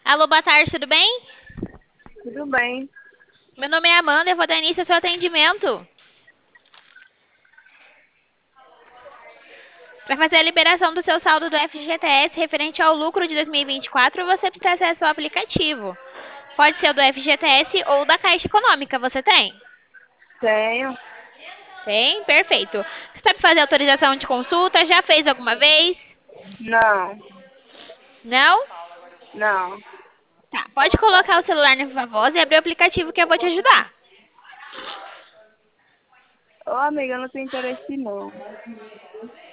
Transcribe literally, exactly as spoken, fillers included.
Alô, boa tarde, tudo bem? Tudo bem. Meu nome é Amanda, eu vou dar início ao seu atendimento. Para fazer a liberação do seu saldo do F G T S referente ao lucro de dois mil e vinte e quatro, você precisa acessar o aplicativo. Pode ser o do F G T S ou da Caixa Econômica, você tem? Tenho. Tem? Perfeito. Você sabe fazer autorização de consulta? Já fez alguma vez? Não, Não? não. Tá, pode colocar o celular na viva voz e abrir o aplicativo que eu vou te ajudar. Ô, amiga, eu não tenho interesse não.